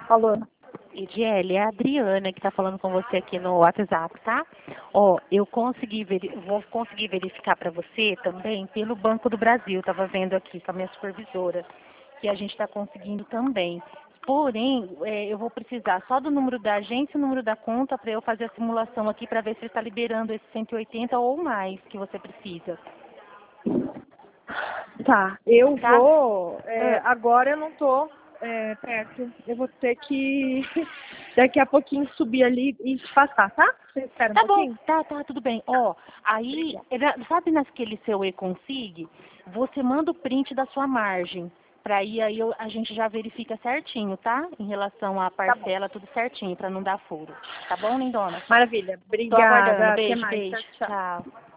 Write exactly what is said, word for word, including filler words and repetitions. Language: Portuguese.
Alô? Ediele, é a Adriana que está falando com você aqui no WhatsApp, tá? Ó, eu consegui veri- vou conseguir verificar para você também pelo Banco do Brasil. Estava vendo aqui com a minha supervisora que a gente está conseguindo também. Porém, é, eu vou precisar só do número da agência e o número da conta para eu fazer a simulação aqui para ver se está liberando esse cento e oitenta ou mais que você precisa. Tá, eu Tá? vou. é, Ah. agora eu não tô é, perto. Eu vou ter que daqui a pouquinho subir ali e te passar, tá? Você espera um Tá bom, pouquinho? tá, tá, tudo bem. Ó, aí, era- sabe naquele seu e-consig, você manda o print da sua margem. Pra aí, aí eu- a gente já verifica certinho, tá? Em relação à Tá bom. parcela, tudo certinho, pra não dar furo. Tá bom, lindona? Maravilha. Tô aguardando. Obrigada. Até Beijo, mais. Tchau, beijo. tchau. Tchau.